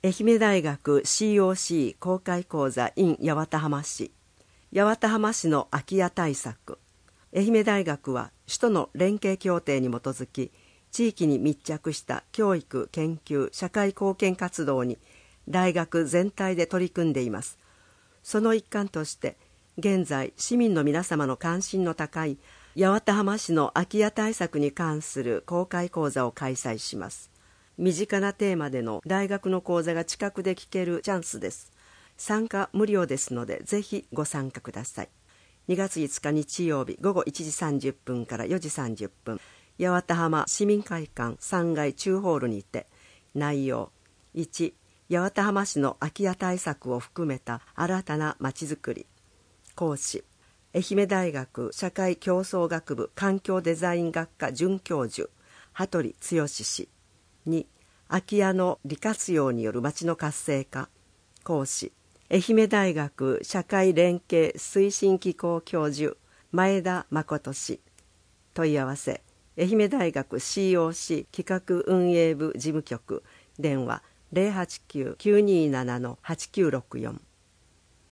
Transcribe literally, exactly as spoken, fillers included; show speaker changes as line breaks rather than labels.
愛媛大学 シーオーシー 公開講座 in 八幡浜市、八幡浜市の空き家対策。愛媛大学は首都の連携協定に基づき、地域に密着した教育・研究・社会貢献活動に大学全体で取り組んでいます。その一環として、現在市民の皆様の関心の高い八幡浜市の空き家対策に関する公開講座を開催します。身近なテーマでの大学の講座が近くで聞けるチャンスです。参加無料ですので、ぜひご参加ください。にがついつか日曜日、午後いちじさんじゅっぷんからよじさんじゅっぷん、八幡浜市民会館さんがい中ホールにて。内容いち、八幡浜市の空き家対策を含めた新たなまちづくり。講師、愛媛大学社会競争学部環境デザイン学科准教授羽鳥剛氏。に、空き家の利活用による町の活性化。講師、愛媛大学社会連携推進機構教授前田誠氏。問い合わせ、愛媛大学 シーオーシー 企画運営部事務局、電話 ゼロはちきゅう きゅうにーなな はちきゅうろくよん。